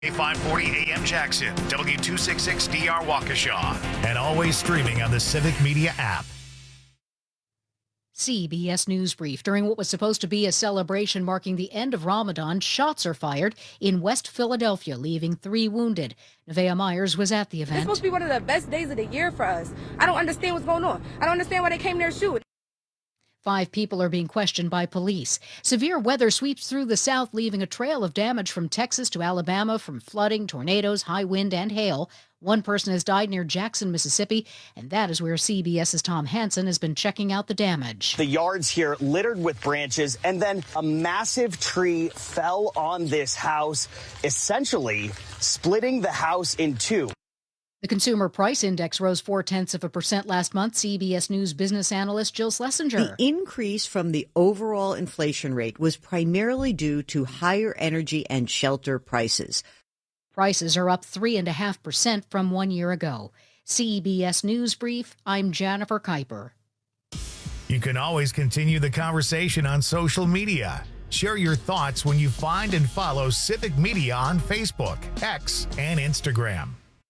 A540 AM Jackson, W266DR Waukesha, and always streaming on the Civic Media app. CBS News Brief. During what was supposed to be a celebration marking the end of Ramadan, shots are fired in West Philadelphia, leaving 3 wounded. Nevaeh Myers was at the event. It's supposed to be one of the best days of the year for us. I don't understand what's going on. I don't understand why they came there to shoot. 5 people are being questioned by police. Severe weather sweeps through the South, leaving a trail of damage from Texas to Alabama, from flooding, tornadoes, high wind, and hail. 1 person has died near Jackson, Mississippi, and that is where CBS's Tom Hansen has been checking out the damage. The yards here littered with branches, and then a massive tree fell on this house, essentially splitting the house in 2. The Consumer Price Index rose 0.4% last month. CBS News business analyst Jill Schlesinger. The increase from the overall inflation rate was primarily due to higher energy and shelter prices. Prices are up 3.5% from 1 year ago. CBS News Brief, I'm Jennifer Kuiper. You can always continue the conversation on social media. Share your thoughts when you find and follow Civic Media on Facebook, X, and Instagram.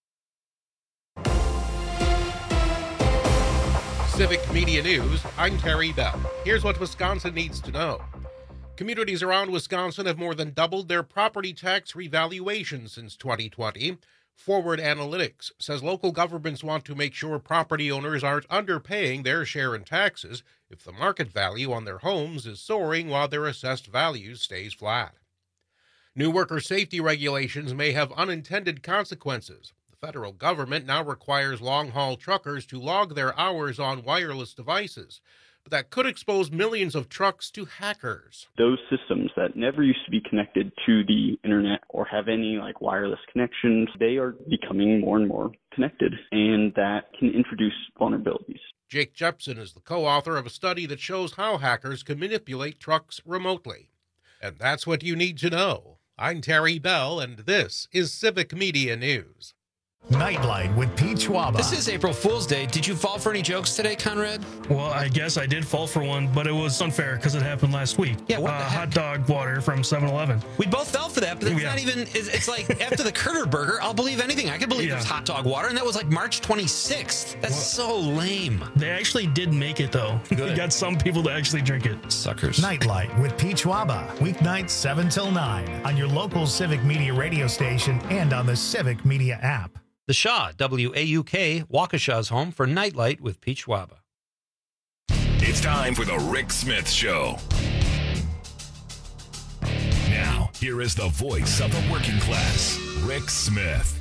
Civic Media News, I'm Terry Bell. Here's what Wisconsin needs to know. Communities around Wisconsin have more than doubled their property tax revaluation since 2020. Forward Analytics says local governments want to make sure property owners aren't underpaying their share in taxes if the market value on their homes is soaring while their assessed value stays flat. New worker safety regulations may have unintended consequences. Federal government now requires long-haul truckers to log their hours on wireless devices, but that could expose millions of trucks to hackers. Those systems that never used to be connected to the internet or have any wireless connections, they are becoming more and more connected, and that can introduce vulnerabilities. Jake Jepson is the co-author of a study that shows how hackers can manipulate trucks remotely. And that's what you need to know. I'm Terry Bell, and this is Civic Media News. Nightlight with Pete Schwaba. This is April Fool's Day. Did you fall for any jokes today, Conrad? Well, I guess I did fall for one, but it was unfair because it happened last week. Yeah, what the heck? Hot dog water from 7-Eleven. We both fell for that, but it's not even, it's like after the Critter Burger, I'll believe anything. I could believe there's hot dog water, and that was March 26th. That's so lame. They actually did make it, though. Good. We got some people to actually drink it. Suckers. Nightlight with Pete Schwaba. Weeknights 7 till 9 on your local Civic Media radio station and on the Civic Media app. The Shaw, WAUK, Waukesha's home for Nightlight with Pete Schwaba. It's time for the Rick Smith Show. Now, here is the voice of the working class, Rick Smith.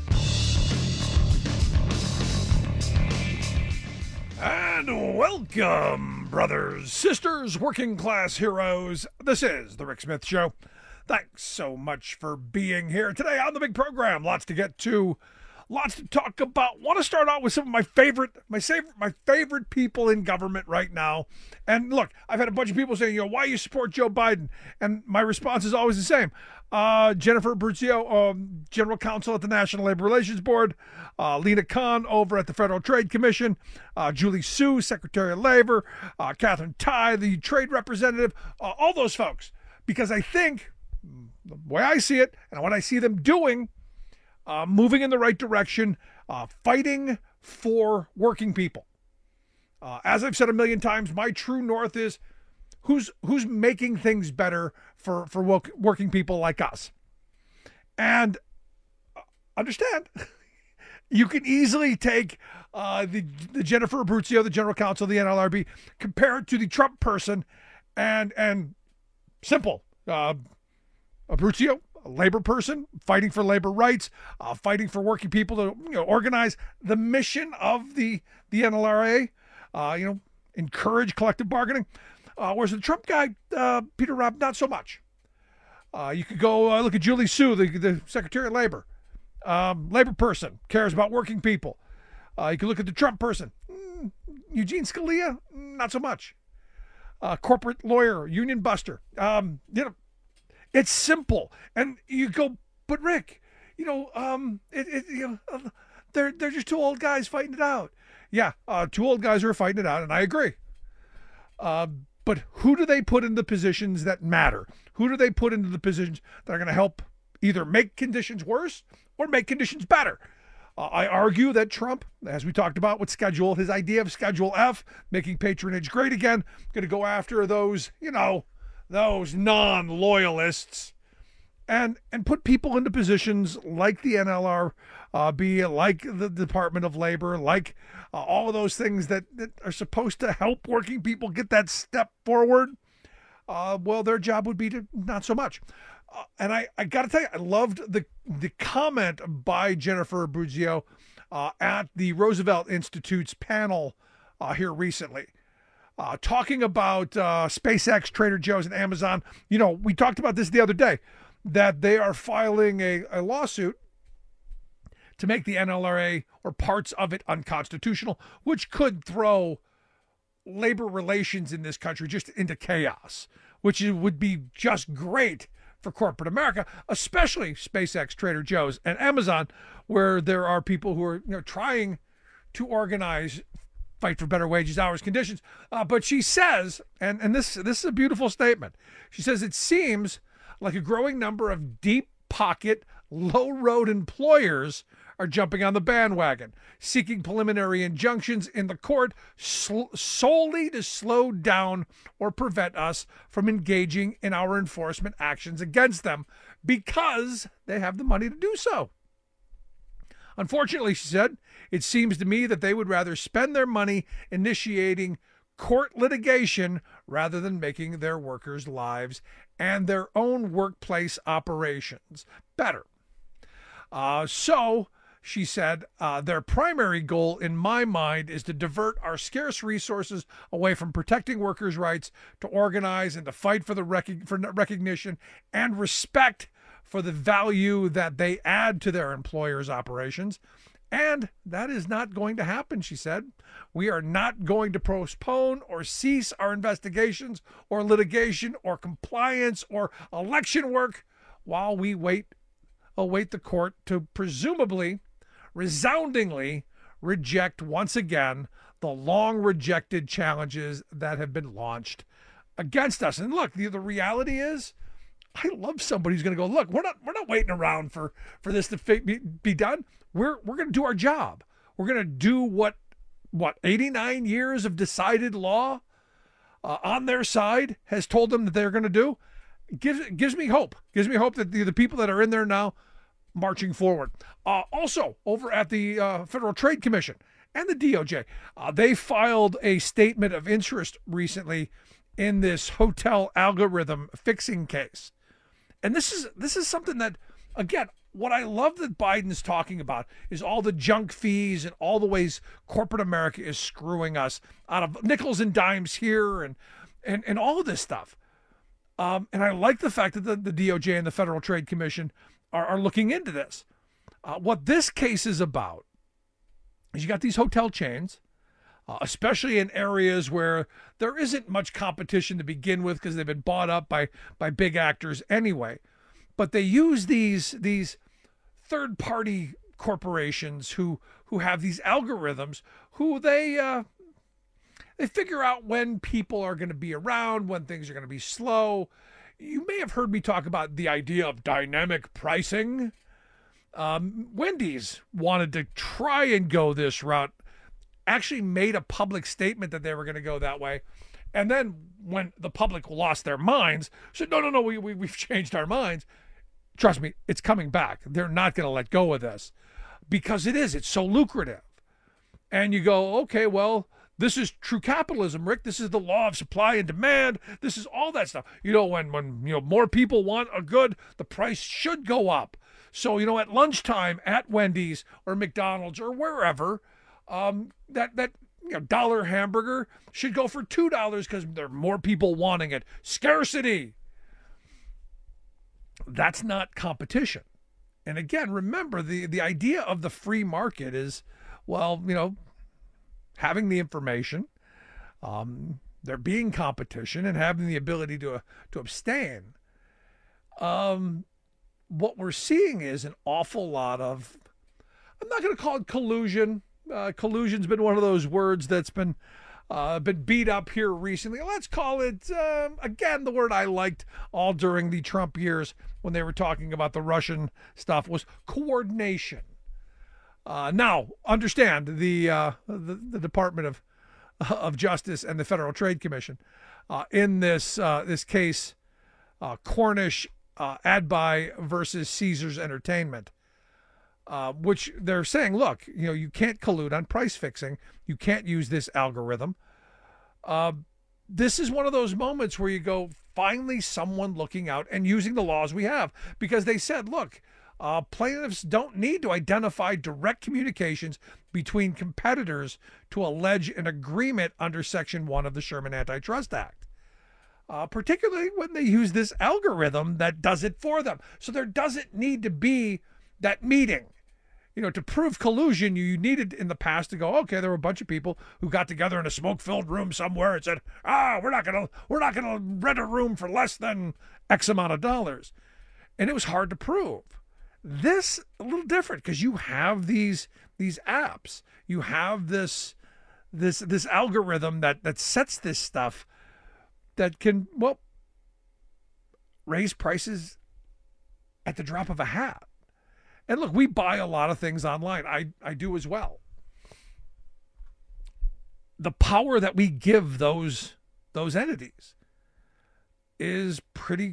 And welcome, brothers, sisters, working class heroes. This is the Rick Smith Show. Thanks so much for being here today on the big program. Lots to get to. Lots to talk about. Want to start out with some of my favorite people in government right now. And look, I've had a bunch of people saying, why you support Joe Biden? And my response is always the same. Jennifer Abruzzo, General Counsel at the National Labor Relations Board, Lena Khan over at the Federal Trade Commission, Julie Su, Secretary of Labor, Catherine Tai, the trade representative, all those folks. Because I think, the way I see it, and what I see them doing, moving in the right direction, fighting for working people. As I've said a million times, my true north is who's making things better for working people like us. And understand, you can easily take the Jennifer Abruzzo, the General Counsel of the NLRB, compare it to the Trump person, and simple. Abruzzo, a labor person, fighting for labor rights, fighting for working people to organize the mission of the NLRA, encourage collective bargaining. Whereas the Trump guy, Peter Robb, not so much. You could go look at Julie Su, the Secretary of Labor. Labor person, cares about working people. You could look at the Trump person. Eugene Scalia, not so much. Corporate lawyer, union buster. It's simple, and you go, but Rick, they're just 2 old guys fighting it out. Yeah, 2 old guys are fighting it out, and I agree. But who do they put in the positions that matter? Who do they put into the positions that are going to help either make conditions worse or make conditions better. I argue that Trump, as we talked about with his idea of Schedule F, making patronage great again, going to go after those, those non-loyalists and put people into positions like the NLRB, like the Department of Labor, like all of those things that are supposed to help working people get that step forward. Well, their job would be to not so much. And I got to tell you, I loved the comment by Jennifer Abruzzo at the Roosevelt Institute's panel here recently, talking about SpaceX, Trader Joe's, and Amazon. We talked about this the other day, that they are filing a lawsuit to make the NLRA or parts of it unconstitutional, which could throw labor relations in this country just into chaos, which would be just great for corporate America, especially SpaceX, Trader Joe's, and Amazon, where there are people who are trying to organize, fight for better wages, hours, conditions. But she says, and this is a beautiful statement. She says, it seems like a growing number of deep pocket, low road employers are jumping on the bandwagon, seeking preliminary injunctions in the court solely to slow down or prevent us from engaging in our enforcement actions against them because they have the money to do so. Unfortunately, she said, it seems to me that they would rather spend their money initiating court litigation rather than making their workers' lives and their own workplace operations better. So, she said, their primary goal, in my mind, is to divert our scarce resources away from protecting workers' rights to organize and to fight for recognition and respect for the value that they add to their employers' operations. And that is not going to happen, she said. We are not going to postpone or cease our investigations or litigation or compliance or election work while we await the court to presumably, resoundingly reject once again the long rejected challenges that have been launched against us. And look, the reality is, I love somebody who's going to go, look, we're not waiting around for this to be done. We're going to do our job. We're going to do what 89 years of decided law on their side has told them that they're going to do. Gives me hope. Gives me hope that the people that are in there now marching forward. Also, over at the Federal Trade Commission and the DOJ, they filed a statement of interest recently in this hotel algorithm fixing case. And this is something that, again, what I love that Biden's talking about is all the junk fees and all the ways corporate America is screwing us out of nickels and dimes here and all of this stuff. And I like the fact that the DOJ and the Federal Trade Commission are looking into this. What this case is about is you got these hotel chains, especially in areas where there isn't much competition to begin with because they've been bought up by big actors anyway. But they use these third-party corporations who have these algorithms who they figure out when people are going to be around, when things are going to be slow. You may have heard me talk about the idea of dynamic pricing. Wendy's wanted to try and go this route, actually made a public statement that they were going to go that way. And then when the public lost their minds, said, no, we've changed our minds. Trust me, it's coming back. They're not going to let go of this because it's so lucrative. And you go, okay, well, this is true capitalism, Rick. This is the law of supply and demand. This is all that stuff. When more people want a good, the price should go up. So, at lunchtime at Wendy's or McDonald's or wherever, that dollar hamburger should go for $2 because there are more people wanting it. Scarcity. That's not competition. And again, remember, the idea of the free market is, having the information, there being competition, and having the ability to abstain. What we're seeing is an awful lot of, I'm not going to call it collusion. Collusion's been one of those words that's been been beat up here recently. Let's call it, again, the word I liked all during the Trump years when they were talking about the Russian stuff was coordination. Now, understand the Department of Justice and the Federal Trade Commission in this case, Cornish Adbuy versus Caesars Entertainment, which they're saying, look, you can't collude on price fixing. You can't use this algorithm. This is one of those moments where you go, finally someone looking out and using the laws we have, because they said, look, plaintiffs don't need to identify direct communications between competitors to allege an agreement under Section 1 of the Sherman Antitrust Act, particularly when they use this algorithm that does it for them. So there doesn't need to be that meeting. To prove collusion, you needed in the past to go, okay, there were a bunch of people who got together in a smoke-filled room somewhere and said, we're not gonna rent a room for less than X amount of dollars. And it was hard to prove. This a little different because you have these apps. You have this algorithm that sets this stuff that can, raise prices at the drop of a hat. And look, we buy a lot of things online. I do as well. The power that we give those entities is pretty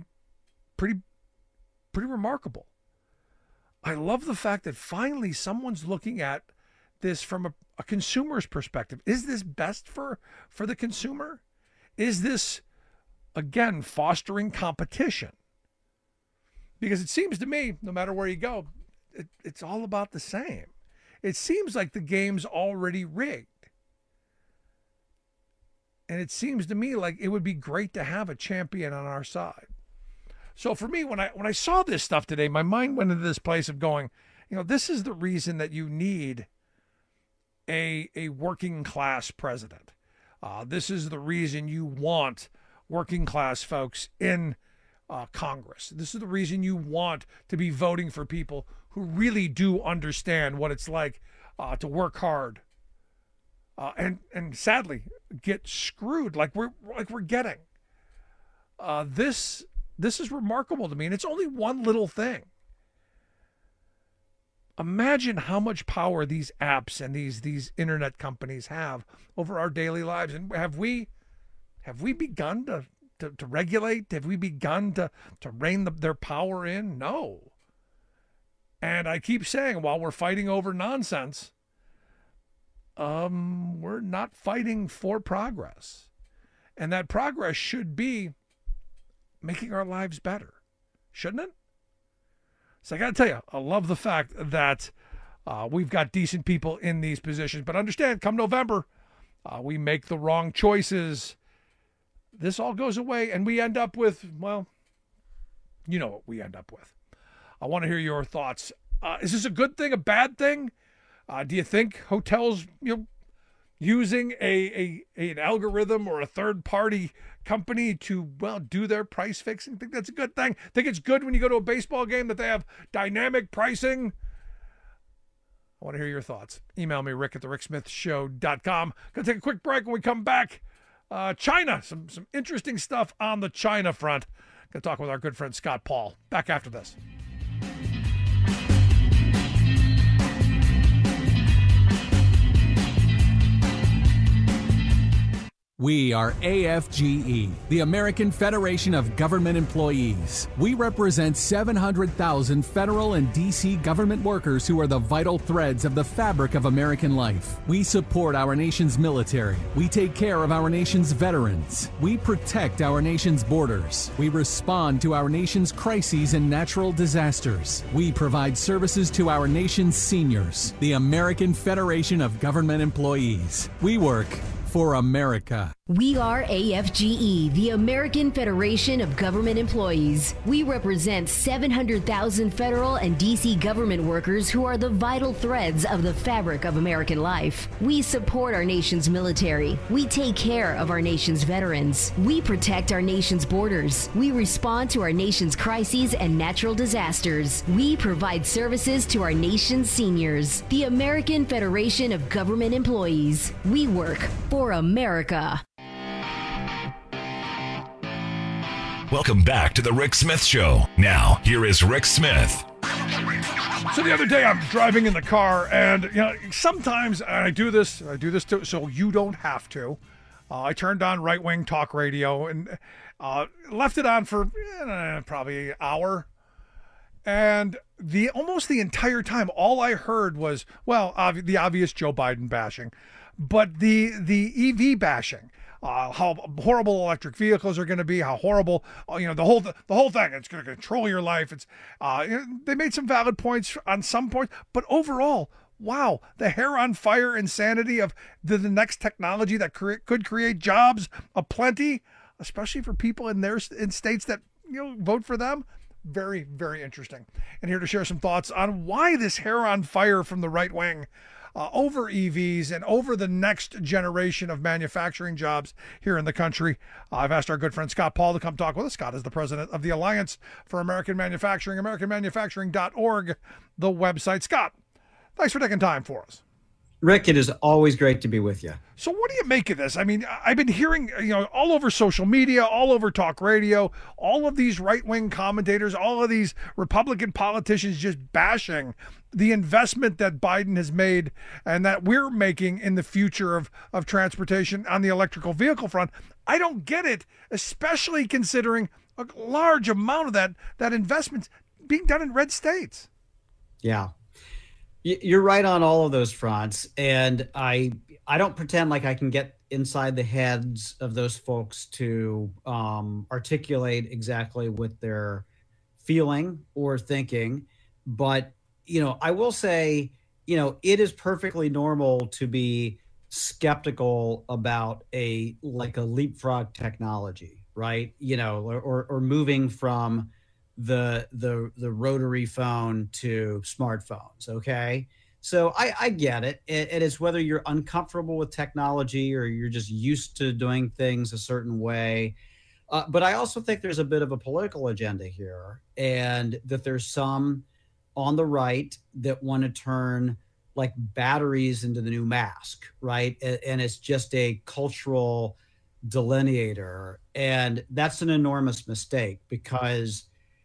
remarkable. I love the fact that finally someone's looking at this from a consumer's perspective. Is this best for the consumer? Is this, again, fostering competition? Because it seems to me, no matter where you go, it's all about the same. It seems like the game's already rigged. And it seems to me like it would be great to have a champion on our side. So for me, when I saw this stuff today, my mind went into this place of going, this is the reason that you need a working class president. This is the reason you want working class folks in Congress. This is the reason you want to be voting for people who really do understand what it's like to work hard and sadly get screwed like we're getting. This is remarkable to me, and it's only one little thing. Imagine how much power these apps and these internet companies have over our daily lives. And have we begun to regulate? Have we begun to rein their power in? No. And I keep saying, while we're fighting over nonsense, we're not fighting for progress. And that progress should be making our lives better, shouldn't it? So I got to tell you, I love the fact that we've got decent people in these positions. But understand, come November, we make the wrong choices. This all goes away, and we end up with, what we end up with. I want to hear your thoughts. Is this a good thing, a bad thing? Do you think hotels, using an algorithm or a third-party company to, do their price fixing? Think that's a good thing? Think it's good when you go to a baseball game that they have dynamic pricing? I want to hear your thoughts. Email me, rick@thericksmithshow.com. Going to take a quick break. When we come back, China, some interesting stuff on the China front. Going to talk with our good friend Scott Paul. Back after this. We are AFGE, the American Federation of Government Employees. We represent 700,000 federal and D.C. government workers who are the vital threads of the fabric of American life. We support our nation's military. We take care of our nation's veterans. We protect our nation's borders. We respond to our nation's crises and natural disasters. We provide services to our nation's seniors. The American Federation of Government Employees. We work for America. We are AFGE, the American Federation of Government Employees. We represent 700,000 federal and D.C. government workers who are the vital threads of the fabric of American life. We support our nation's military. We take care of our nation's veterans. We protect our nation's borders. We respond to our nation's crises and natural disasters. We provide services to our nation's seniors. The American Federation of Government Employees. We work for for America. Welcome back to the Rick Smith Show. Now, here is Rick Smith. So the other day I'm driving in the car, and sometimes I do this too, so you don't have to. I turned on right-wing talk radio and left it on for probably an hour. And almost the entire time, all I heard was, the obvious Joe Biden bashing, but the EV bashing. How horrible electric vehicles are going to be, how horrible, the whole thing. It's going to control your life. It's they made some valid points on some points, but overall, wow, the hair on fire insanity of the next technology that could create jobs aplenty, especially for people in states that vote for them. Very, very interesting. And here to share some thoughts on why this hair on fire from the right wing over EVs and over the next generation of manufacturing jobs here in the country. I've asked our good friend Scott Paul to come talk with us. Scott is the president of the Alliance for American Manufacturing, AmericanManufacturing.org, the website. Scott, thanks for taking time for us. Rick, it is always great to be with you. So what do you make of this? I mean, I've been hearing, all over social media, all over talk radio, all of these right-wing commentators, all of these Republican politicians just bashing the investment that Biden has made and that we're making in the future of transportation on the electrical vehicle front. I don't get it, especially considering a large amount of that investment being done in red states. Yeah. You're right on all of those fronts, and I don't pretend like I can get inside the heads of those folks to articulate exactly what they're feeling or thinking. But, I will say, it is perfectly normal to be skeptical about a leapfrog technology, right? Or moving from the rotary phone to smartphones. Okay. So I get it. It is whether you're uncomfortable with technology or you're just used to doing things a certain way. But I also think there's a bit of a political agenda here, and that there's some on the right that want to turn like batteries into the new mask, right? And it's just a cultural delineator. And that's an enormous mistake, because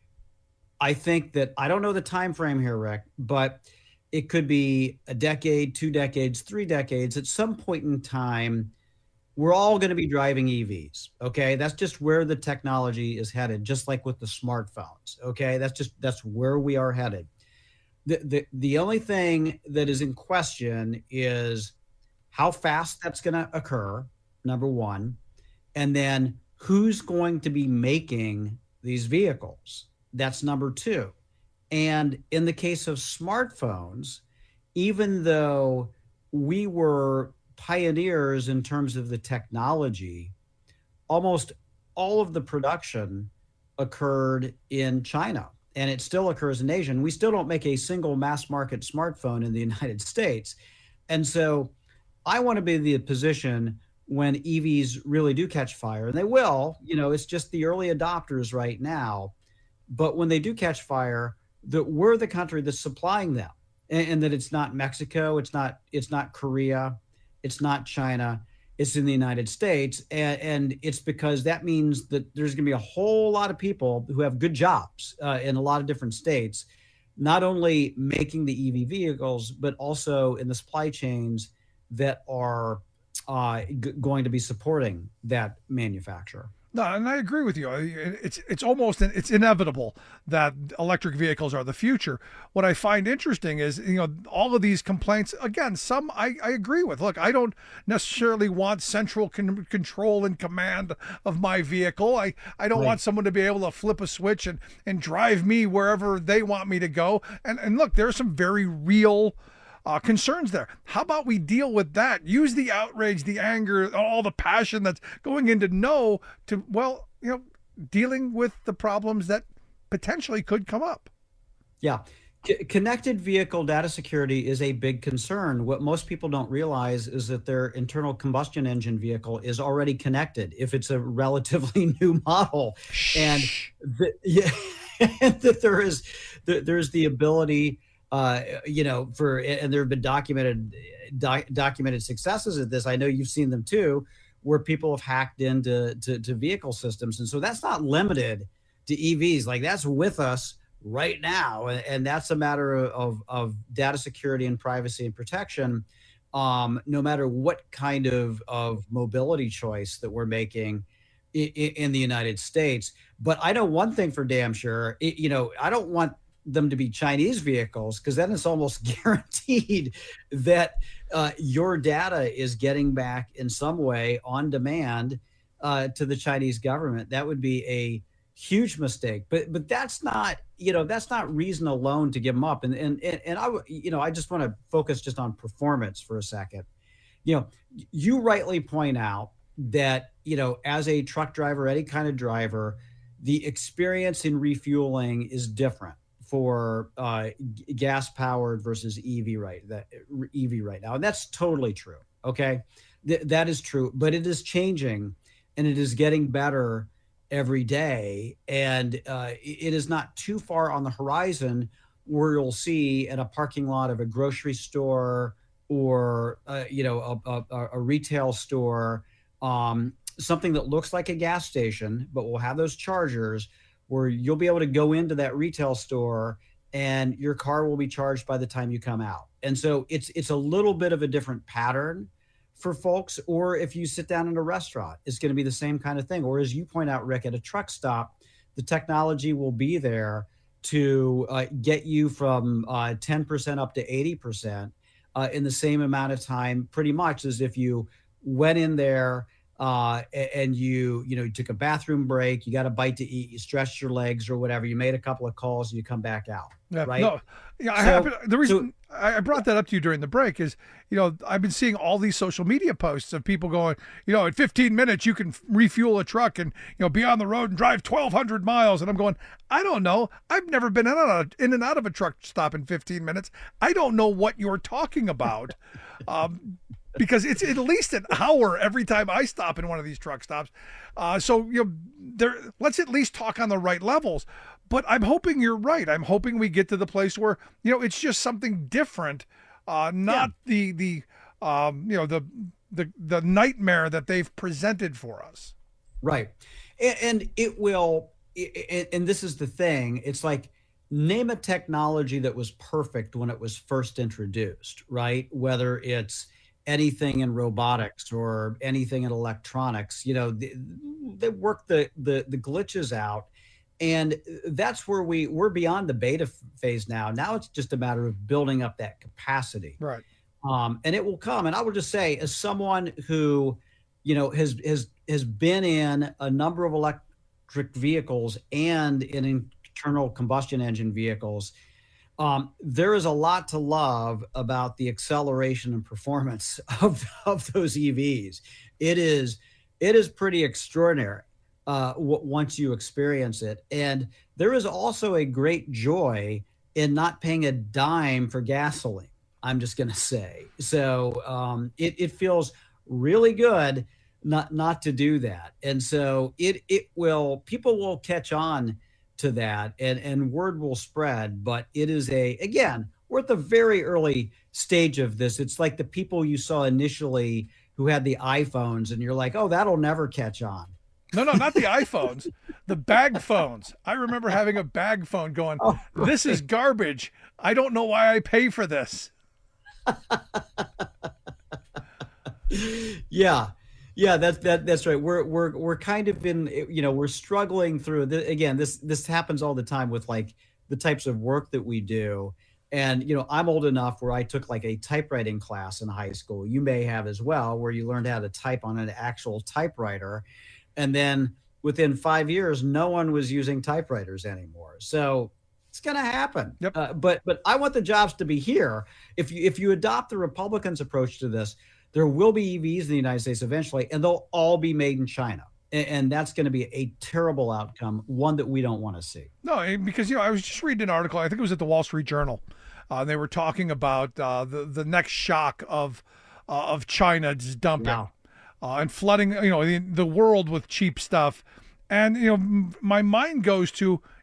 I think that, I don't know the time frame here, Rick, but it could be a decade, 2 decades, 3 decades. At some point in time, we're all going to be driving EVs. Okay, that's just where the technology is headed. Just like with the smartphones. Okay, that's where we are headed. The only thing that is in question is how fast that's going to occur. Number one, and then who's going to be making these vehicles. That's number two. And in the case of smartphones, even though we were pioneers in terms of the technology, almost all of the production occurred in China, and it still occurs in Asia. And we still don't make a single mass market smartphone in the United States. And so I want to be in the position when EVs really do catch fire, and they will, it's just the early adopters right now. But when they do catch fire, that we're the country that's supplying them, and that it's not Mexico, it's not Korea, it's not China, it's in the United States. And it's because that means that there's going to be a whole lot of people who have good jobs in a lot of different states, not only making the EV vehicles, but also in the supply chains that are going to be supporting that manufacturer. No, and I agree with you. It's inevitable that electric vehicles are the future. What I find interesting is, all of these complaints, again, some I agree with. Look, I don't necessarily want central control and command of my vehicle. I don't want someone to be able to flip a switch and drive me wherever they want me to go. And look, there are some very real concerns there. How about we deal with that? Use the outrage, the anger, all the passion that's going into dealing with the problems that potentially could come up. Yeah. Connected vehicle data security is a big concern. What most people don't realize is that their internal combustion engine vehicle is already connected if it's a relatively new model. And that there's the ability and there have been documented successes at this. I know you've seen them too, where people have hacked into to vehicle systems. And so that's not limited to EVs. Like, that's with us right now. And that's a matter of data security and privacy and protection, no matter what kind of mobility choice that we're making in the United States. But I know one thing for damn sure, I don't want them to be Chinese vehicles, because then it's almost guaranteed that your data is getting back in some way on demand to the Chinese government. That would be a huge mistake. But that's not reason alone to give them up. And I just want to focus just on performance for a second. You rightly point out that as a truck driver, any kind of driver, the experience in refueling is different for gas powered versus EV right now. And that's totally true. Okay. That is true, but it is changing and it is getting better every day. And it is not too far on the horizon where you'll see at a parking lot of a grocery store or, a retail store, something that looks like a gas station, but will have those chargers where you'll be able to go into that retail store and your car will be charged by the time you come out. And so it's a little bit of a different pattern for folks. Or if you sit down in a restaurant, it's going to be the same kind of thing. Or as you point out, Rick, at a truck stop, the technology will be there to get you from 10% up to 80% in the same amount of time, pretty much as if you went in there and you took a bathroom break, you got a bite to eat, you stretched your legs or whatever, you made a couple of calls and you come back out. Yeah, right? No, yeah. The reason I brought that up to you during the break is, I've been seeing all these social media posts of people going, in 15 minutes you can refuel a truck and, be on the road and drive 1,200 miles. And I'm going, I don't know. I've never been in and out of a truck stop in 15 minutes. I don't know what you're talking about. Because it's at least an hour every time I stop in one of these truck stops. So let's at least talk on the right levels. But I'm hoping you're right. I'm hoping we get to the place where, it's just something different, not the nightmare that they've presented for us. Right. And it will, and this is the thing, it's like, name a technology that was perfect when it was first introduced, right? Whether it's anything in robotics or anything in electronics, they work the glitches out. And that's where we're beyond the beta phase now. Now it's just a matter of building up that capacity. Right. And it will come. And I will just say, as someone who, has been in a number of electric vehicles and in internal combustion engine vehicles, there is a lot to love about the acceleration and performance of those EVs. It is pretty extraordinary once you experience it. And there is also a great joy in not paying a dime for gasoline, I'm just going to say. So it feels really good not to do that. And so people will catch on to that and word will spread. But it is again, we're at the very early stage of this. It's like the people you saw initially who had the iPhones and you're like, oh, that'll never catch on. No, not the iPhones, the bag phones. I remember having a bag phone going, this is garbage. I don't know why I pay for this. Yeah, that's right. We're kind of in, we're struggling through again, this happens all the time with like the types of work that we do. And, I'm old enough where I took like a typewriting class in high school. You may have as well, where you learned how to type on an actual typewriter. And then within 5 years, no one was using typewriters anymore. So it's going to happen. Yep. But I want the jobs to be here. If you adopt the Republicans' approach to this, there will be EVs in the United States eventually, and they'll all be made in China. And that's going to be a terrible outcome, one that we don't want to see. No, because, I was just reading an article, I think it was at the Wall Street Journal. They were talking about the next shock of China's dumping. Yeah. And flooding, the world with cheap stuff. And, my mind goes to,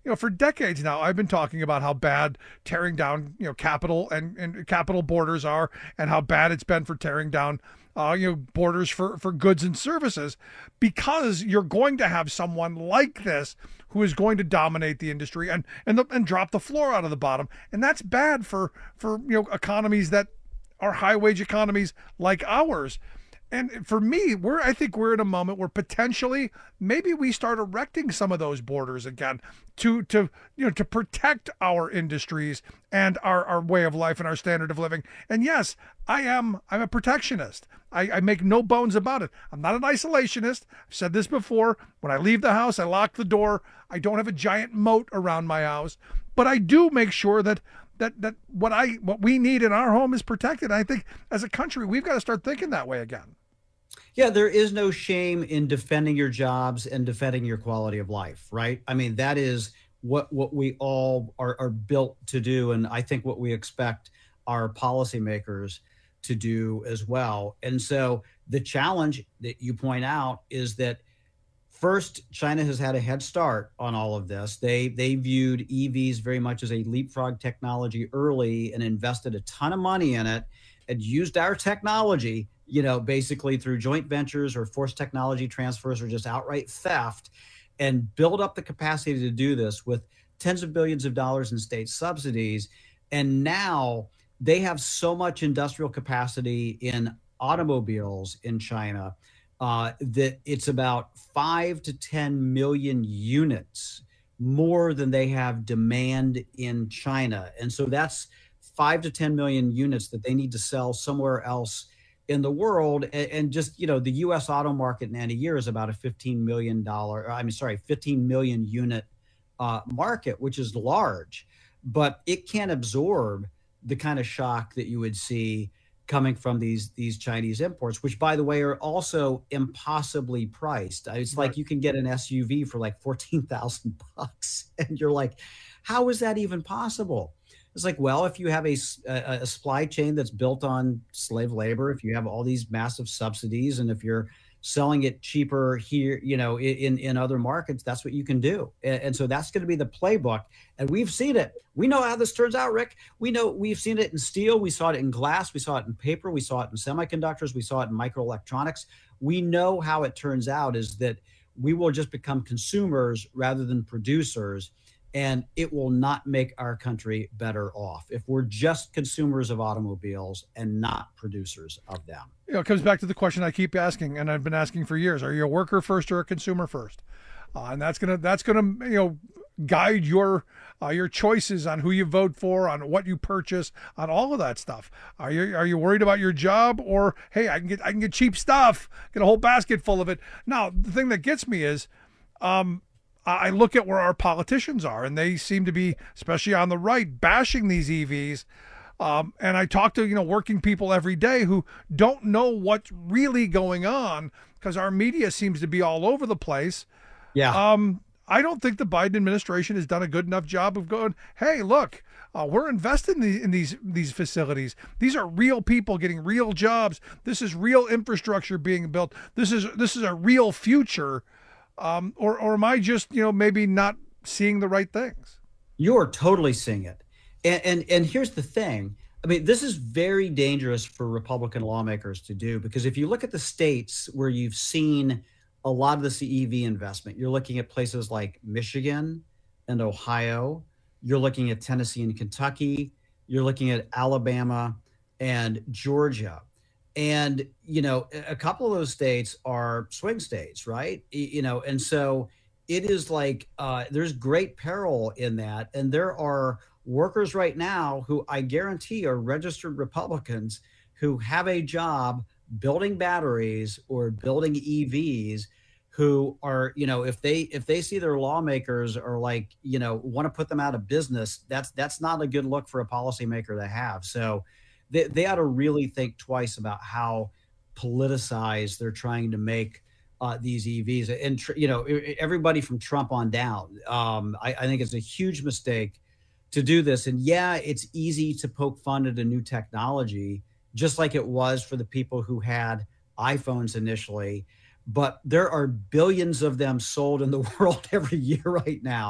for decades now, I've been talking about how bad tearing down, capital and capital borders are, and how bad it's been for tearing down, borders for goods and services, because you're going to have someone like this who is going to dominate the industry and drop the floor out of the bottom. And that's bad for economies that are high wage economies like ours. And for me, I think we're in a moment where potentially maybe we start erecting some of those borders again to protect our industries and our way of life and our standard of living. And yes, I'm a protectionist. I make no bones about it. I'm not an isolationist. I've said this before. When I leave the house, I lock the door. I don't have a giant moat around my house, but I do make sure that what we need in our home is protected. I think as a country, we've got to start thinking that way again. Yeah, there is no shame in defending your jobs and defending your quality of life, right? I mean, that is what we all are built to do, and I think what we expect our policymakers to do as well. And so the challenge that you point out is that first, China has had a head start on all of this. They viewed EVs very much as a leapfrog technology early and invested a ton of money in it and used our technology, basically through joint ventures or forced technology transfers or just outright theft, and build up the capacity to do this with tens of billions of dollars in state subsidies. And now they have so much industrial capacity in automobiles in China that it's about 5 to 10 million units more than they have demand in China. And so that's 5 to 10 million units that they need to sell somewhere else in the world. And just, the US auto market in any year is about a $15 million unit market, which is large, but it can't absorb the kind of shock that you would see coming from these Chinese imports, which, by the way, are also impossibly priced. It's like you can get an SUV for like $14,000, and you're like, how is that even possible? It's like, well, if you have a supply chain that's built on slave labor, if you have all these massive subsidies, and if you're selling it cheaper here, in other markets, that's what you can do. And so that's going to be the playbook. And we've seen it. We know how this turns out, Rick. We've seen it in steel. We saw it in glass. We saw it in paper. We saw it in semiconductors. We saw it in microelectronics. We know how it turns out is that we will just become consumers rather than producers. And it will not make our country better off if we're just consumers of automobiles and not producers of them. It comes back to the question I keep asking, and I've been asking for years: are you a worker first or a consumer first? And that's gonna guide your choices on who you vote for, on what you purchase, on all of that stuff. Are you worried about your job, or hey, I can get cheap stuff, get a whole basket full of it? Now, the thing that gets me is, I look at where our politicians are, and they seem to be, especially on the right, bashing these EVs. And I talk to, working people every day who don't know what's really going on because our media seems to be all over the place. Yeah. I don't think the Biden administration has done a good enough job of going, hey, look, we're investing in these facilities. These are real people getting real jobs. This is real infrastructure being built. This is a real future. Or am I just, maybe not seeing the right things? You're totally seeing it. And here's the thing. I mean, this is very dangerous for Republican lawmakers to do, because if you look at the states where you've seen a lot of this EV investment, you're looking at places like Michigan and Ohio. You're looking at Tennessee and Kentucky. You're looking at Alabama and Georgia. And, a couple of those states are swing states, right? And so it is like there's great peril in that. And there are workers right now who I guarantee are registered Republicans who have a job building batteries or building EVs, who are, if they see their lawmakers are like, want to put them out of business, that's not a good look for a policymaker to have. So they ought to really think twice about how politicized they're trying to make these EVs. And, everybody from Trump on down, I think it's a huge mistake to do this. And yeah, it's easy to poke fun at a new technology, just like it was for the people who had iPhones initially. But there are billions of them sold in the world every year right now.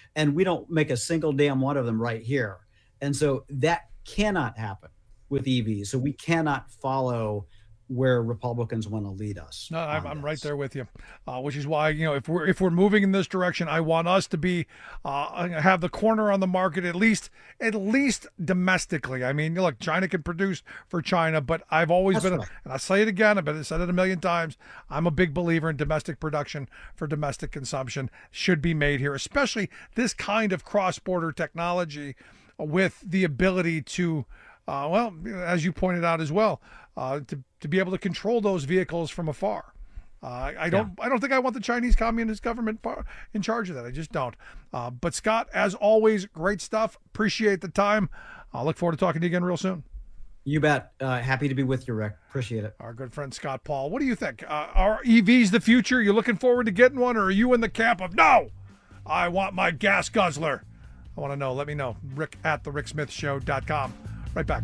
and we don't make a single damn one of them right here. And so that cannot happen with EVs. So we cannot follow where Republicans want to lead us. No, I'm right there with you, which is why, if we're moving in this direction, I want us to be have the corner on the market at least domestically. I mean, look, China can produce for China, but I've always been, and I'll say it again, I've said it a million times, I'm a big believer in domestic production for domestic consumption should be made here, especially this kind of cross-border technology with the ability to, as you pointed out as well, to be able to control those vehicles from afar. I don't think I want the Chinese Communist government in charge of that. I just don't. But Scott, as always, great stuff. Appreciate the time. I look forward to talking to you again real soon. You bet. Happy to be with you, Rick. Appreciate it. Our good friend Scott Paul. What do you think? Are EVs the future? You looking forward to getting one, or are you in the camp of, no, I want my gas guzzler? I want to know. Let me know. Rick at thericksmithshow.com. Right back.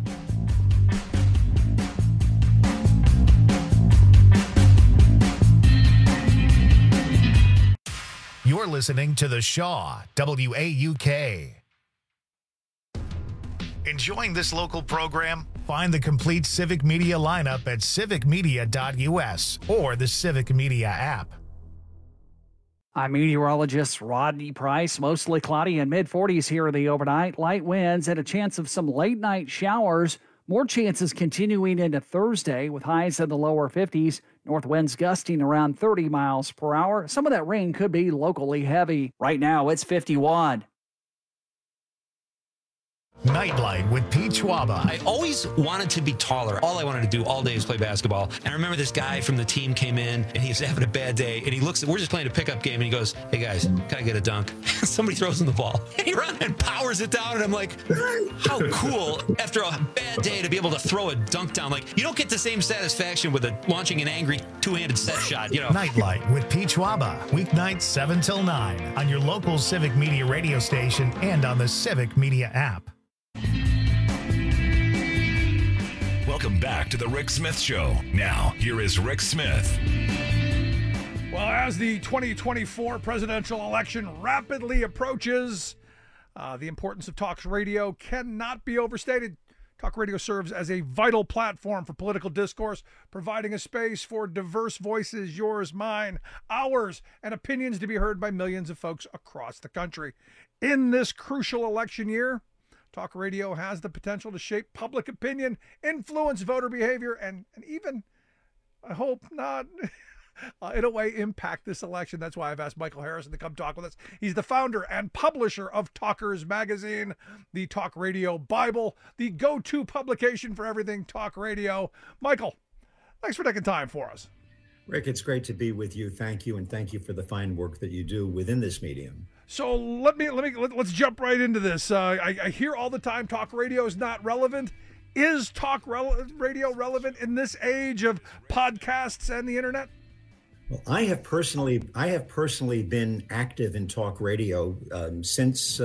You're listening to The Shaw, WAUK. Enjoying this local program? Find the complete Civic Media lineup at civicmedia.us or the Civic Media app. I'm meteorologist Rodney Price. Mostly cloudy and mid-40s here in the overnight. Light winds and a chance of some late-night showers. More chances continuing into Thursday with highs in the lower 50s. North winds gusting around 30 miles per hour. Some of that rain could be locally heavy. Right now, it's 51. Nightlight with Pete Schwaba. I always wanted to be taller. All I wanted to do all day was play basketball. And I remember this guy from the team came in and he was having a bad day. And he looks at, we're just playing a pickup game. And he goes, hey guys, can I get a dunk? Somebody throws him the ball. And he runs and powers it down. And I'm like, how cool after a bad day to be able to throw a dunk down. Like, you don't get the same satisfaction with launching an angry two-handed set shot, Nightlight with Pete Schwaba. Weeknights 7 till 9 on your local Civic Media radio station and on the Civic Media app. Welcome back to the Rick Smith Show. Now, here is Rick Smith. Well, as the 2024 presidential election rapidly approaches, the importance of talk radio cannot be overstated. Talk radio serves as a vital platform for political discourse, providing a space for diverse voices, yours, mine, ours, and opinions to be heard by millions of folks across the country. In this crucial election year, talk radio has the potential to shape public opinion, influence voter behavior, and even, I hope not, in a way, impact this election. That's why I've asked Michael Harrison to come talk with us. He's the founder and publisher of Talkers Magazine, the Talk Radio Bible, the go-to publication for everything talk radio. Michael, thanks for taking time for us. Rick, it's great to be with you. Thank you, and thank you for the fine work that you do within this medium. So let's jump right into this. I hear all the time talk radio is not relevant. Is talk radio relevant in this age of podcasts and the internet? Well, I have personally been active in talk radio since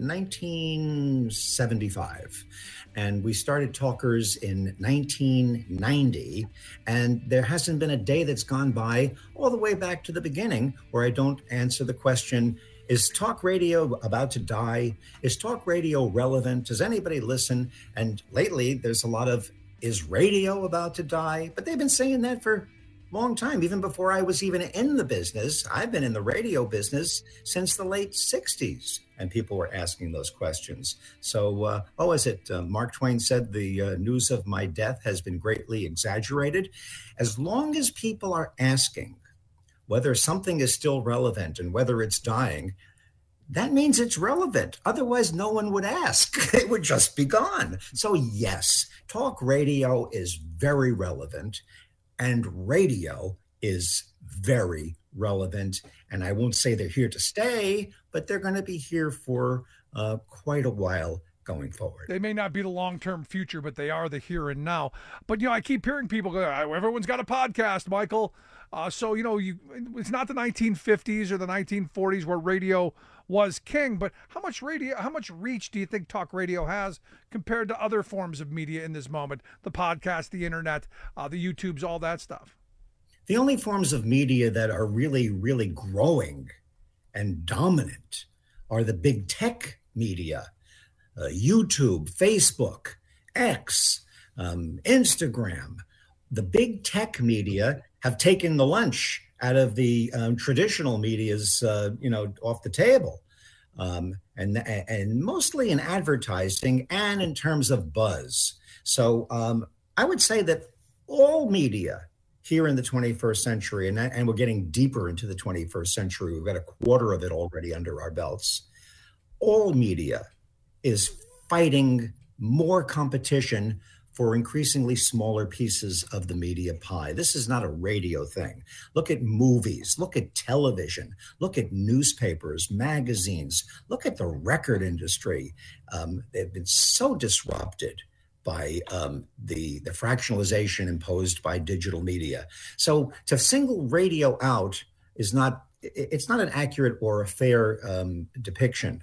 1975. And we started Talkers in 1990. And there hasn't been a day that's gone by all the way back to the beginning where I don't answer the question, is talk radio about to die? Is talk radio relevant? Does anybody listen? And lately, there's a lot of, is radio about to die? But they've been saying that for a long time, even before I was even in the business. I've been in the radio business since the late 60s, and people were asking those questions. So, Mark Twain said, the news of my death has been greatly exaggerated. As long as people are asking whether something is still relevant and whether it's dying, that means it's relevant. Otherwise, no one would ask. It would just be gone. So yes, talk radio is very relevant, and radio is very relevant. And I won't say they're here to stay, but they're going to be here for quite a while going forward. They may not be the long-term future, but they are the here and now. But, I keep hearing people go, everyone's got a podcast, Michael. It's not the 1950s or the 1940s where radio was king, but how much reach do you think talk radio has compared to other forms of media in this moment? The podcast, the internet, the YouTubes, all that stuff. The only forms of media that are really, really growing and dominant are the big tech media, YouTube, Facebook, X, Instagram. The big tech media have taken the lunch out of the traditional media's, off the table, and mostly in advertising and in terms of buzz. So I would say that all media here in the 21st century, and we're getting deeper into the 21st century, we've got a quarter of it already under our belts, all media is fighting more competition for increasingly smaller pieces of the media pie. This is not a radio thing. Look at movies, look at television, look at newspapers, magazines, look at the record industry. They've been so disrupted by the fractionalization imposed by digital media. So to single radio out is not an accurate or a fair depiction.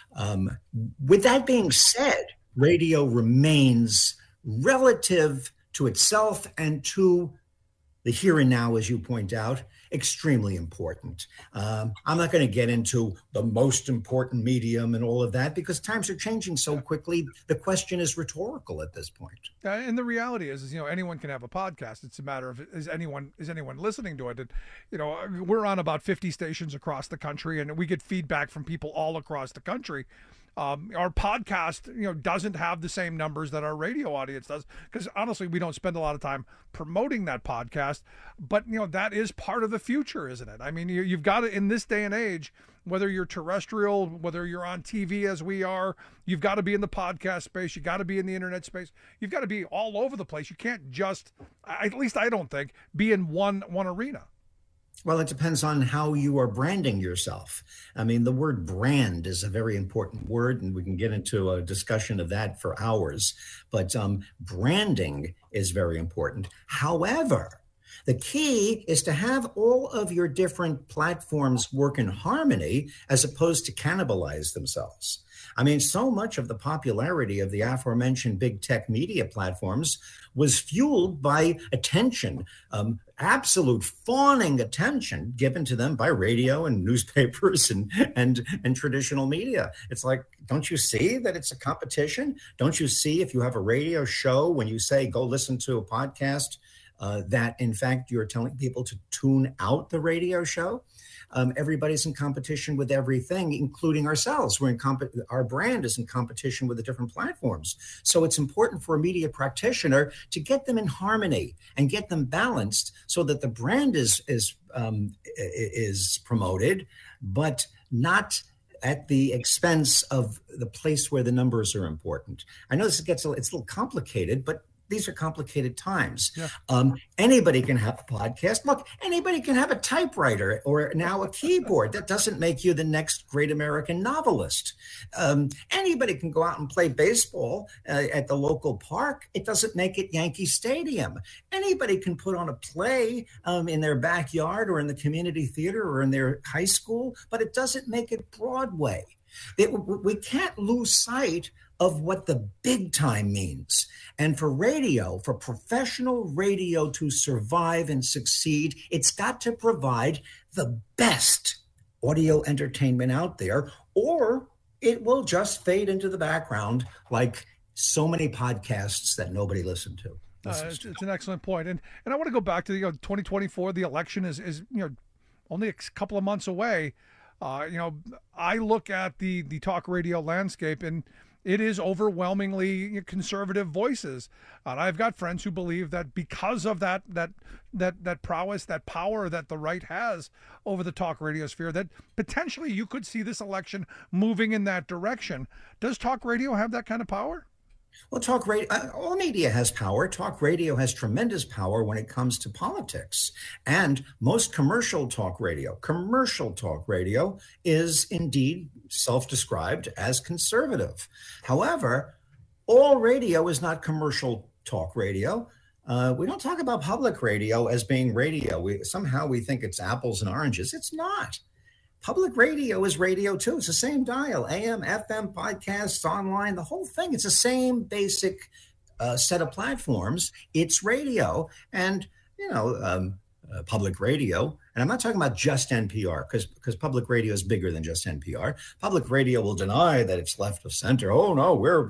With that being said, radio remains relative to itself and to the here and now, as you point out, extremely important. I'm not going to get into the most important medium and all of that because times are changing so quickly. The question is rhetorical at this point. And the reality is, anyone can have a podcast. It's a matter of is anyone listening to it? And, we're on about 50 stations across the country, and we get feedback from people all across the country. Our podcast, doesn't have the same numbers that our radio audience does, because honestly, we don't spend a lot of time promoting that podcast. But, that is part of the future, isn't it? I mean, you've got to, in this day and age, whether you're terrestrial, whether you're on TV as we are, you've got to be in the podcast space. You got to be in the internet space. You've got to be all over the place. You can't just, at least I don't think, be in one arena. Well, it depends on how you are branding yourself. I mean, the word brand is a very important word, and we can get into a discussion of that for hours. But branding is very important. However, the key is to have all of your different platforms work in harmony as opposed to cannibalize themselves. I mean, so much of the popularity of the aforementioned big tech media platforms was fueled by attention, absolute fawning attention given to them by radio and newspapers and traditional media. It's like, don't you see that it's a competition? Don't you see if you have a radio show, when you say, go listen to a podcast, that in fact you're telling people to tune out the radio show? Everybody's in competition with everything, including ourselves. Our brand is in competition with the different platforms. So it's important for a media practitioner to get them in harmony and get them balanced so that the brand is promoted, but not at the expense of the place where the numbers are important. I know it's a little complicated, but these are complicated times. Yeah. Anybody can have a podcast. Look, anybody can have a typewriter or now a keyboard. That doesn't make you the next great American novelist. Anybody can go out and play baseball at the local park. It doesn't make it Yankee Stadium. Anybody can put on a play in their backyard or in the community theater or in their high school, but it doesn't make it Broadway. We can't lose sight of what the big time means. And for radio, for professional radio to survive and succeed, it's got to provide the best audio entertainment out there, or it will just fade into the background like so many podcasts that nobody listened to. It's an excellent point. And I want to go back to 2024. The election is only a couple of months away. I look at the talk radio landscape, and it is overwhelmingly conservative voices. And I've got friends who believe that because of that prowess, that power that the right has over the talk radio sphere, that potentially you could see this election moving in that direction. Does talk radio have that kind of power? Well, talk radio, all media has power. Talk radio has tremendous power when it comes to politics. And most commercial talk radio is indeed self-described as conservative. However, all radio is not commercial talk radio. We don't talk about public radio as being radio. Somehow we think it's apples and oranges. It's not. Public radio is radio too. It's the same dial, AM, FM, podcasts, online, the whole thing. It's the same basic set of platforms. It's radio. And, public radio, and I'm not talking about just NPR, because public radio is bigger than just NPR. Public radio will deny that it's left of center. Oh no,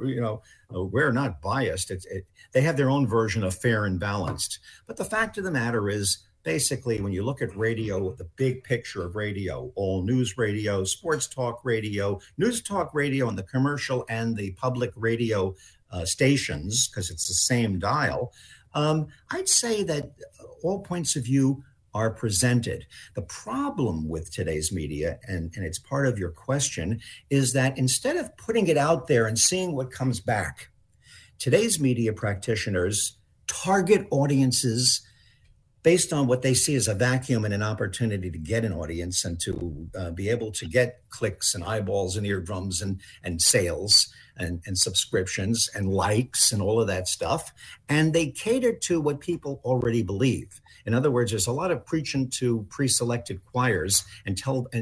we're not biased. They have their own version of fair and balanced. But the fact of the matter is, basically, when you look at radio, the big picture of radio, all news radio, sports talk radio, news talk radio, and the commercial and the public radio stations, because it's the same dial, I'd say that all points of view are presented. The problem with today's media, and it's part of your question, is that instead of putting it out there and seeing what comes back, today's media practitioners target audiences based on what they see as a vacuum and an opportunity to get an audience and to be able to get clicks and eyeballs and eardrums and sales and subscriptions and likes and all of that stuff. And they cater to what people already believe. In other words, there's a lot of preaching to pre-selected choirs and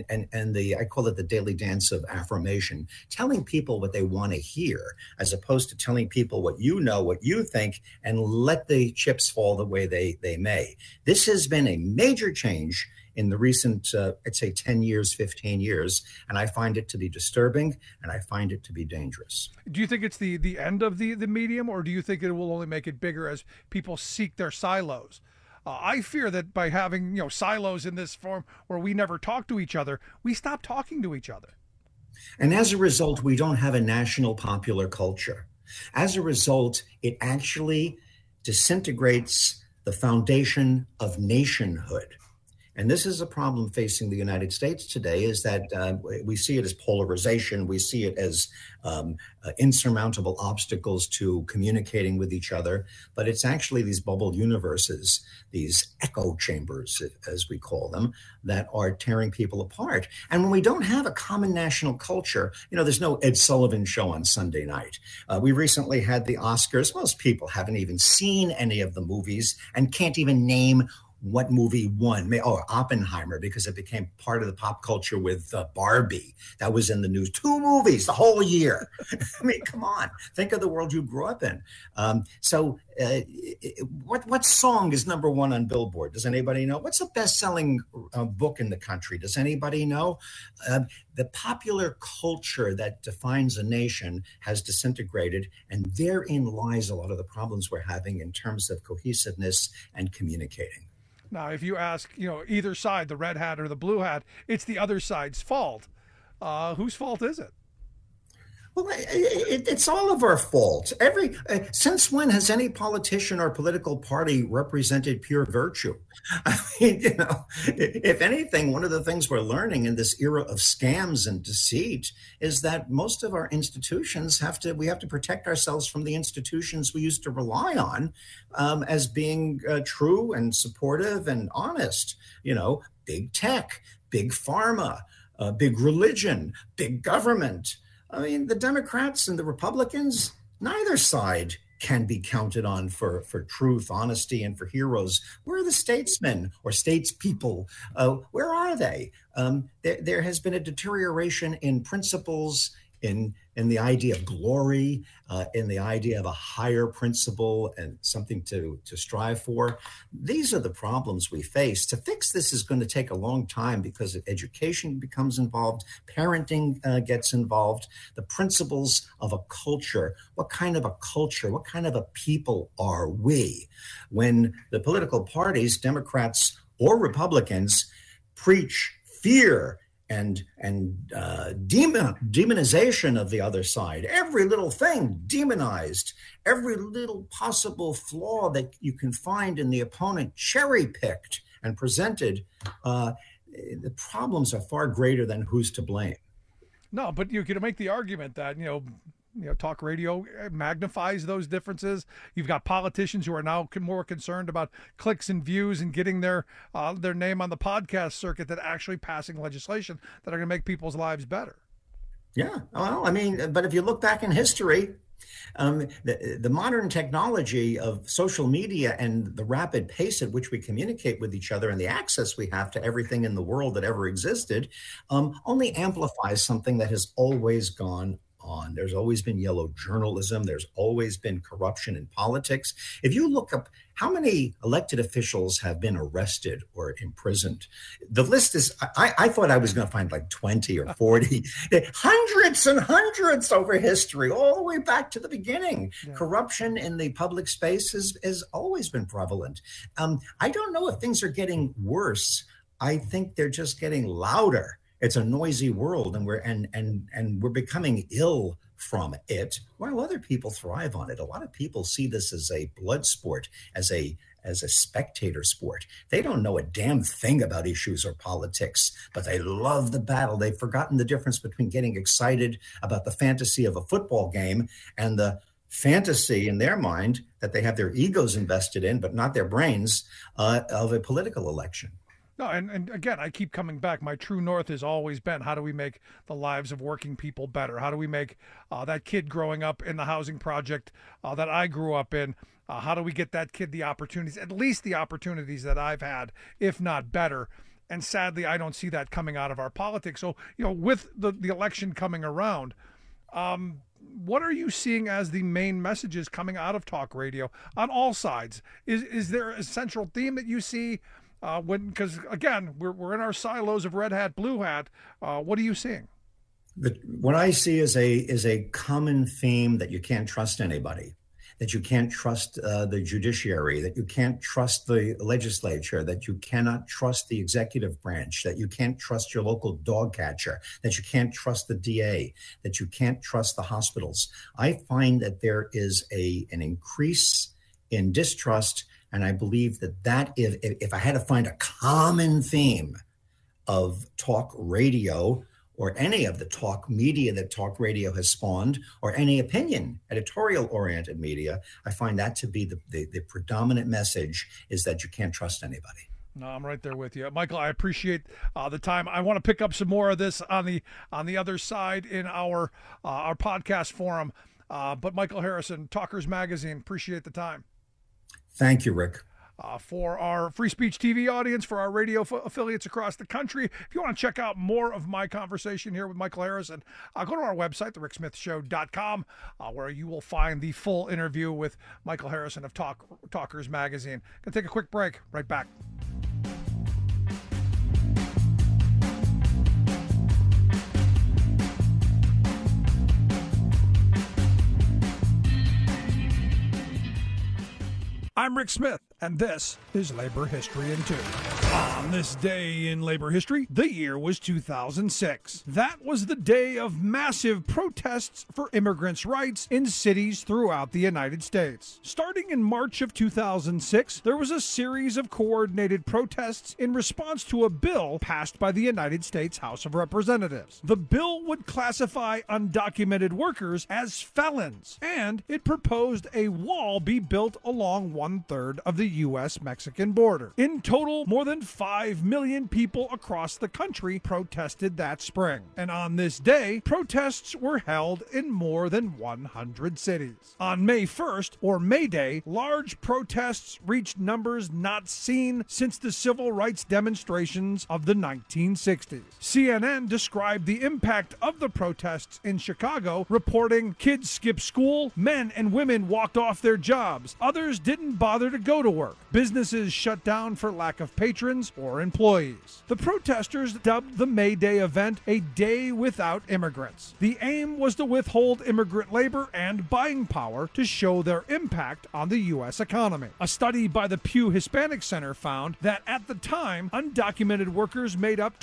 I call it the daily dance of affirmation, telling people what they want to hear, as opposed to telling people what you think, and let the chips fall the way they may. This has been a major change in the recent, I'd say 10 years, 15 years, and I find it to be disturbing, and I find it to be dangerous. Do you think it's the end of the medium, or do you think it will only make it bigger as people seek their silos? I fear that by having silos in this form where we never talk to each other, we stop talking to each other. And as a result, we don't have a national popular culture. As a result, it actually disintegrates the foundation of nationhood. And this is a problem facing the United States today, is that we see it as polarization. We see it as insurmountable obstacles to communicating with each other. But it's actually these bubble universes, these echo chambers, as we call them, that are tearing people apart. And when we don't have a common national culture, there's no Ed Sullivan show on Sunday night. We recently had the Oscars. Most people haven't even seen any of the movies and can't even name what movie won. Oppenheimer, because it became part of the pop culture with Barbie. That was in the news. 2 movies the whole year. I mean, come on. Think of the world you grew up in. What song is number 1 on Billboard? Does anybody know? What's the best-selling book in the country? Does anybody know? The popular culture that defines a nation has disintegrated, and therein lies a lot of the problems we're having in terms of cohesiveness and communicating. Now, if you ask, either side, the red hat or the blue hat, it's the other side's fault. Whose fault is it? Well, it's all of our fault. Since when has any politician or political party represented pure virtue? I mean, if anything, one of the things we're learning in this era of scams and deceit is that most of our institutions we have to protect ourselves from the institutions we used to rely on as being true and supportive and honest. Big tech, big pharma, big religion, big government. I mean, the Democrats and the Republicans, neither side can be counted on for truth, honesty, and for heroes. Where are the statesmen or statespeople? Where are they? There has been a deterioration in principles, in the idea of glory, in the idea of a higher principle and something to strive for. These are the problems we face. To fix this is going to take a long time because education becomes involved, parenting gets involved, the principles of a culture. What kind of a culture, what kind of a people are we? When the political parties, Democrats or Republicans, preach fear and demonization of the other side, every little thing demonized, every little possible flaw that you can find in the opponent cherry-picked and presented, the problems are far greater than who's to blame. No, but you could make the argument that, talk radio magnifies those differences. You've got politicians who are now more concerned about clicks and views and getting their name on the podcast circuit than actually passing legislation that are going to make people's lives better. Yeah, well, I mean, but if you look back in history, the modern technology of social media and the rapid pace at which we communicate with each other and the access we have to everything in the world that ever existed only amplifies something that has always gone on. There's always been yellow journalism. There's always been corruption in politics. If you look up how many elected officials have been arrested or imprisoned, the list is, I thought I was going to find like 20 or 40, hundreds and hundreds over history, all the way back to the beginning. Yeah. Corruption in the public space has always been prevalent. I don't know if things are getting worse. I think they're just getting louder. It's a noisy world, and we're becoming ill from it, while other people thrive on it. A lot of people see this as a blood sport, as a spectator sport. They don't know a damn thing about issues or politics, but they love the battle. They've forgotten the difference between getting excited about the fantasy of a football game and the fantasy in their mind that they have their egos invested in, but not their brains, of a political election. No, and again, I keep coming back. My true north has always been, how do we make the lives of working people better? How do we make that kid growing up in the housing project that I grew up in, how do we get that kid the opportunities, at least the opportunities that I've had, if not better? And sadly, I don't see that coming out of our politics. So, with the election coming around, what are you seeing as the main messages coming out of talk radio on all sides? Is there a central theme that you see? Because again, we're in our silos of red hat, blue hat. What are you seeing? What I see is a common theme that you can't trust anybody, that you can't trust the judiciary, that you can't trust the legislature, that you cannot trust the executive branch, that you can't trust your local dog catcher, that you can't trust the DA, that you can't trust the hospitals. I find that there is an increase in distrust. And I believe that if I had to find a common theme of talk radio or any of the talk media that talk radio has spawned, or any opinion, editorial-oriented media, I find that to be the predominant message, is that you can't trust anybody. No, I'm right there with you, Michael. I appreciate the time. I want to pick up some more of this on the other side in our podcast forum. But Michael Harrison, Talkers Magazine, appreciate the time. Thank you, Rick. For our Free Speech TV audience, for our radio affiliates across the country, if you want to check out more of my conversation here with Michael Harrison, go to our website, thericksmithshow.com, where you will find the full interview with Michael Harrison of Talkers Magazine. Gonna take a quick break. Right back. I'm Rick Smith, and this is Labor History in 2. On this day in labor history, the year was 2006. That was the day of massive protests for immigrants' rights in cities throughout the United States. Starting in March of 2006, there was a series of coordinated protests in response to a bill passed by the United States House of Representatives. The bill would classify undocumented workers as felons, and it proposed a wall be built along 1/3 of the U.S.-Mexican border. In total, more than 5 million people across the country protested that spring. And on this day, protests were held in more than 100 cities. On May 1st, or May Day, large protests reached numbers not seen since the civil rights demonstrations of the 1960s. CNN described the impact of the protests in Chicago, reporting kids skipped school, men and women walked off their jobs, others didn't bother to go to work, businesses shut down for lack of patrons or employees. The protesters dubbed the May Day event a day without immigrants. The aim was to withhold immigrant labor and buying power to show their impact on the U.S. economy. A study by the Pew Hispanic Center found that at the time, undocumented workers made up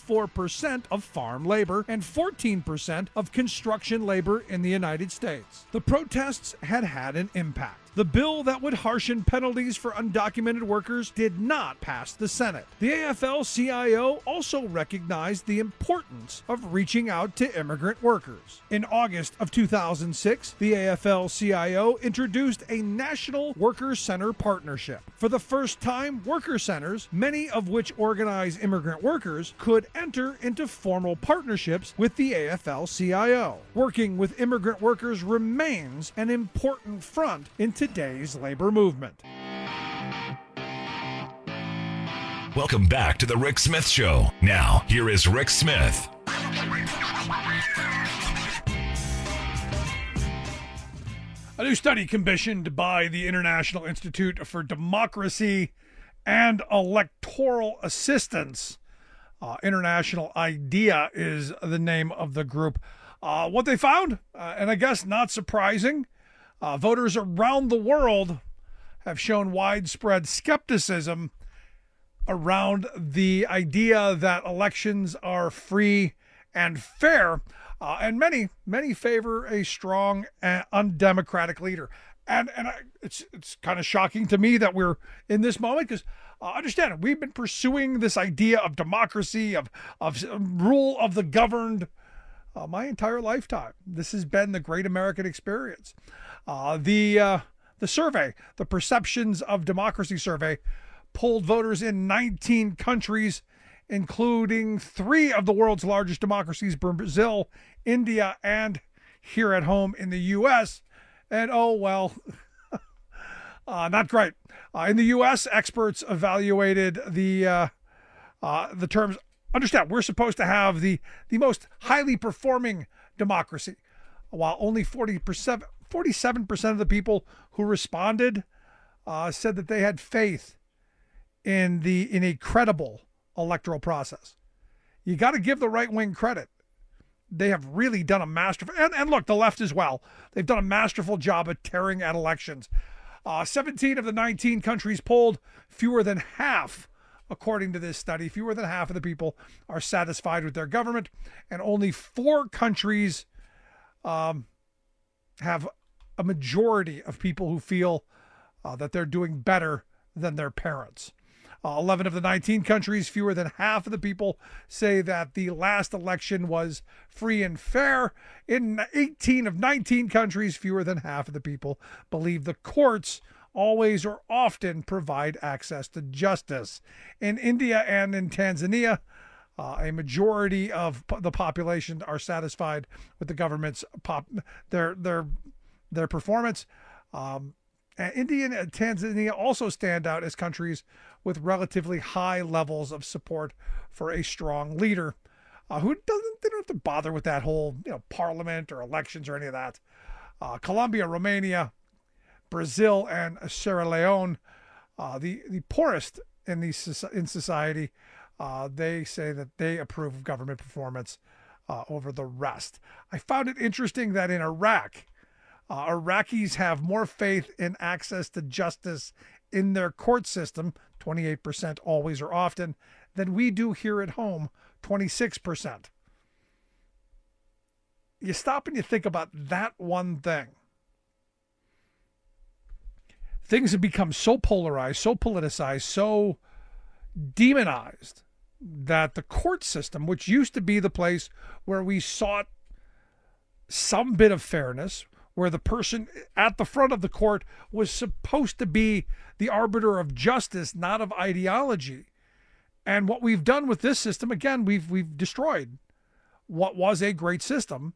24% of farm labor and 14% of construction labor in the United States. The protests had an impact. The bill that would harshen penalties for undocumented workers did not pass the Senate. The AFL-CIO also recognized the importance of reaching out to immigrant workers. In August of 2006, the AFL-CIO introduced a National Worker Center partnership. For the first time, worker centers, many of which organize immigrant workers, could enter into formal partnerships with the AFL-CIO. Working with immigrant workers remains an important front in today's labor movement. Welcome back to the Rick Smith Show. Now, here is Rick Smith. A new study commissioned by the International Institute for Democracy and Electoral Assistance. International IDEA is the name of the group. What they found, and I guess not surprising, voters around the world have shown widespread skepticism around the idea that elections are free and fair, and many favor a strong and undemocratic leader. It's kind of shocking to me that we're in this moment, because understand, we've been pursuing this idea of democracy, of rule of the governed, my entire lifetime. This has been the great American experience. The survey, the Perceptions of Democracy survey, polled voters in 19 countries, including 3 of the world's largest democracies, Brazil, India, and here at home in the U.S. And oh, well, not great. In the U.S., experts evaluated the terms. Understand, we're supposed to have the most highly performing democracy, while only 47% of the people who responded said that they had faith in a credible electoral process. You got to give the right wing credit. They have really done a masterful, and look, the left as well. They've done a masterful job at tearing at elections. 17 of the 19 countries polled, fewer than half, according to this study, fewer than half of the people are satisfied with their government, and only 4 countries have a majority of people who feel that they're doing better than their parents. 11 of the 19 countries, fewer than half of the people say that the last election was free and fair. In 18 of 19 countries, fewer than half of the people believe the courts always or often provide access to justice. In India and in Tanzania, a majority of the population are satisfied with the government's their performance. India and Tanzania also stand out as countries with relatively high levels of support for a strong leader they don't have to bother with that whole parliament or elections or any of that. Colombia, Romania, Brazil, and Sierra Leone, the poorest in society, they say that they approve of government performance over the rest. I found it interesting that in Iraq, Iraqis have more faith in access to justice in their court system, 28% always or often, than we do here at home, 26%. You stop and you think about that one thing. Things have become so polarized, so politicized, so demonized that the court system, which used to be the place where we sought some bit of fairness, where the person at the front of the court was supposed to be the arbiter of justice, not of ideology. And what we've done with this system, again, we've destroyed what was a great system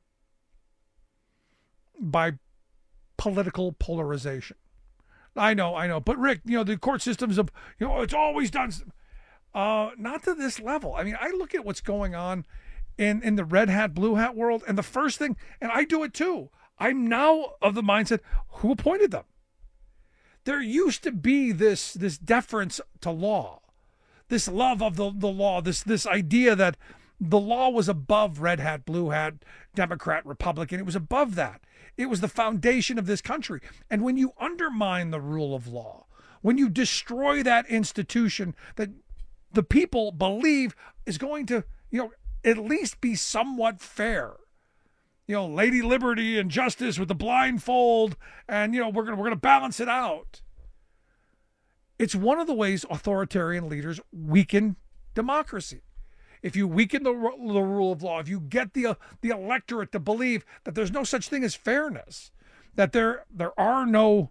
by political polarization. I know. But Rick, the court systems of, it's always done. Not to this level. I mean, I look at what's going on in the red hat, blue hat world, and the first thing, and I do it too, I'm now of the mindset, who appointed them? There used to be this deference to law, this love of the law, this idea that the law was above red hat, blue hat, Democrat, Republican. It was above that. It was the foundation of this country. And when you undermine the rule of law, when you destroy that institution that the people believe is going to, at least be somewhat fair, Lady Liberty and justice with the blindfold, and we're gonna balance it out. It's one of the ways authoritarian leaders weaken democracy. If you weaken the rule of law, if you get the electorate to believe that there's no such thing as fairness, that there are no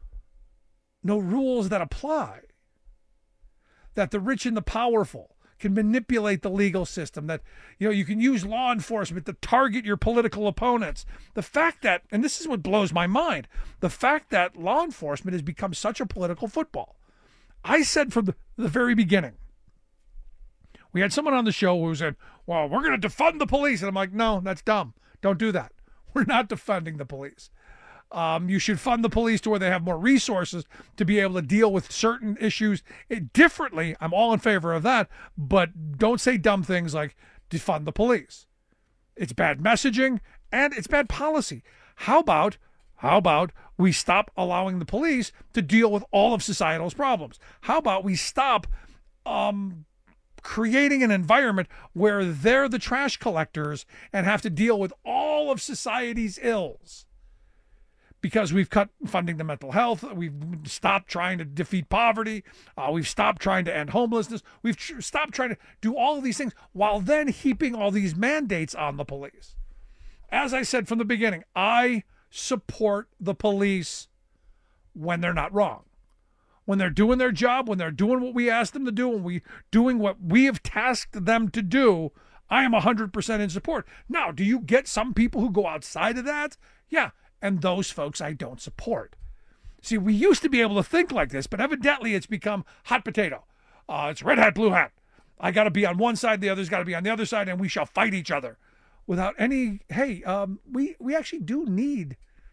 rules that apply, that the rich and the powerful can manipulate the legal system, that you can use law enforcement to target your political opponents. The fact that, and this is what blows my mind, the fact that law enforcement has become such a political football. I said from the very beginning, we had someone on the show who said, well, we're going to defund the police. And I'm like, no, that's dumb. Don't do that. We're not defunding the police. You should fund the police to where they have more resources to be able to deal with certain issues differently. I'm all in favor of that, but don't say dumb things like defund the police. It's bad messaging and it's bad policy. How about we stop allowing the police to deal with all of societal's problems? How about we stop creating an environment where they're the trash collectors and have to deal with all of society's ills? Because we've cut funding to mental health, we've stopped trying to defeat poverty, we've stopped trying to end homelessness, we've stopped trying to do all of these things while then heaping all these mandates on the police. As I said from the beginning, I support the police when they're not wrong. When they're doing their job, when they're doing what we ask them to do, when we're doing what we have tasked them to do, I am 100% in support. Now, do you get some people who go outside of that? Yeah. And those folks I don't support. See, we used to be able to think like this, but evidently it's become hot potato. It's red hat, blue hat. I got to be on one side, the other's got to be on the other side, and we shall fight each other without any, hey, we actually do need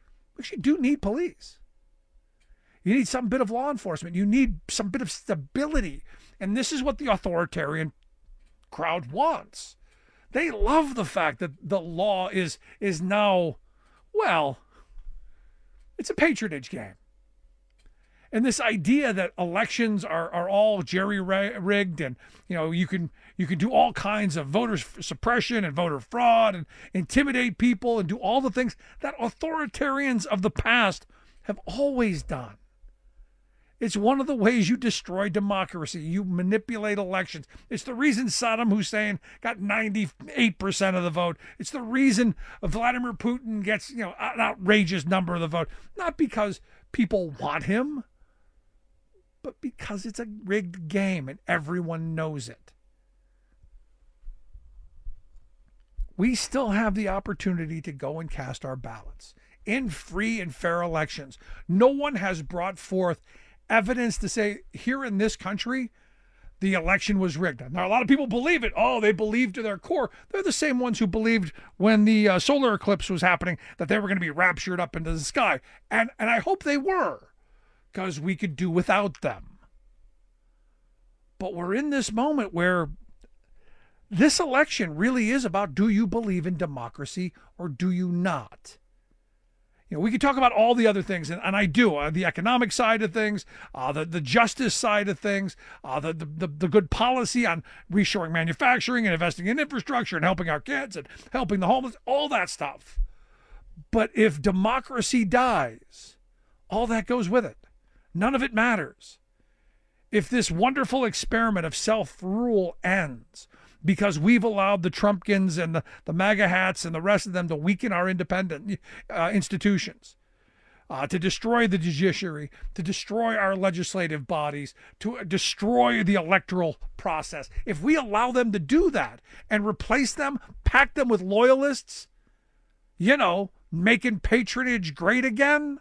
police. You need some bit of law enforcement. You need some bit of stability. And this is what the authoritarian crowd wants. They love the fact that the law is now, well, it's a patronage game. And this idea that elections are all jerry-rigged and, you can do all kinds of voter suppression and voter fraud and intimidate people and do all the things that authoritarians of the past have always done. It's one of the ways you destroy democracy. You manipulate elections. It's the reason Saddam Hussein got 98% of the vote. It's the reason Vladimir Putin gets, an outrageous number of the vote. Not because people want him, but because it's a rigged game and everyone knows it. We still have the opportunity to go and cast our ballots in free and fair elections. No one has brought forth evidence to say here in this country the election was rigged. Now a lot of people believe it. Oh, they believe to their core. They're the same ones who believed when the solar eclipse was happening that they were going to be raptured up into the sky. And I hope they were, because we could do without them. But we're in this moment where this election really is about, do you believe in democracy or do you not? We could talk about all the other things, and I do, the economic side of things, the justice side of things, the good policy on reshoring manufacturing and investing in infrastructure and helping our kids and helping the homeless, all that stuff. But if democracy dies, all that goes with it. None of it matters. If this wonderful experiment of self-rule ends because we've allowed the Trumpkins and the MAGA hats and the rest of them to weaken our independent institutions, to destroy the judiciary, to destroy our legislative bodies, to destroy the electoral process. If we allow them to do that and replace them, pack them with loyalists, making patronage great again,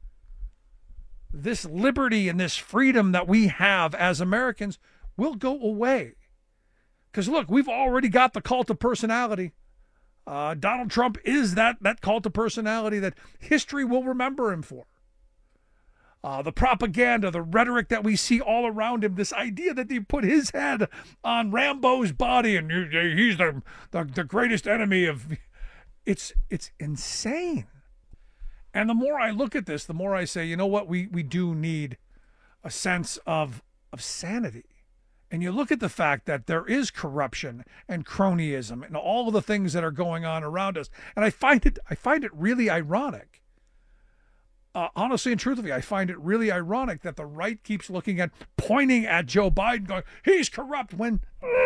this liberty and this freedom that we have as Americans will go away. Because look, we've already got the cult of personality. Donald Trump is that cult of personality that history will remember him for. The propaganda, the rhetoric that we see all around him, this idea that they put his head on Rambo's body and he's the greatest enemy of... It's insane. And the more I look at this, the more I say, you know what, we do need a sense of sanity. And you look at the fact that there is corruption and cronyism and all of the things that are going on around us. And I find it really ironic. Honestly and truthfully, I find it really ironic that the right keeps pointing at Joe Biden going, he's corrupt, when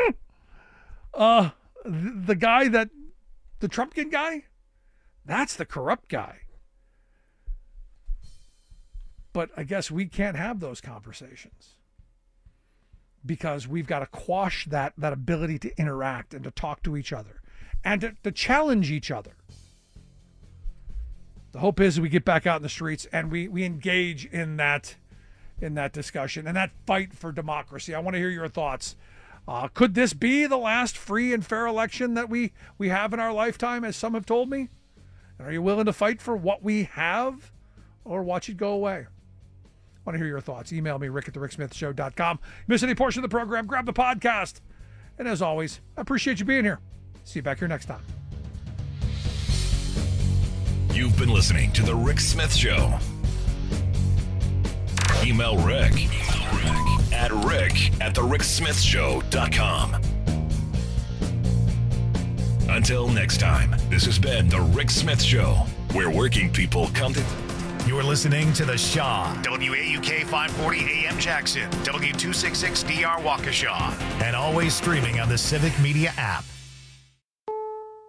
the guy the Trumpkin guy, that's the corrupt guy. But I guess we can't have those conversations, because we've got to quash that ability to interact and to talk to each other and to challenge each other. The hope is we get back out in the streets and we engage in that discussion and that fight for democracy. I want to hear your thoughts. Could this be the last free and fair election that we have in our lifetime, as some have told me? And are you willing to fight for what we have or watch it go away? Want to hear your thoughts? Email me, rick@thericksmithshow.com. Miss any portion of the program, grab the podcast. And as always, I appreciate you being here. See you back here next time. You've been listening to The Rick Smith Show. Email Rick at rick@thericksmithshow.com. Until next time, this has been The Rick Smith Show, where working people come to... You're listening to The Shaw, WAUK 540 AM Jackson, W266DR Waukesha, and always streaming on the Civic Media app.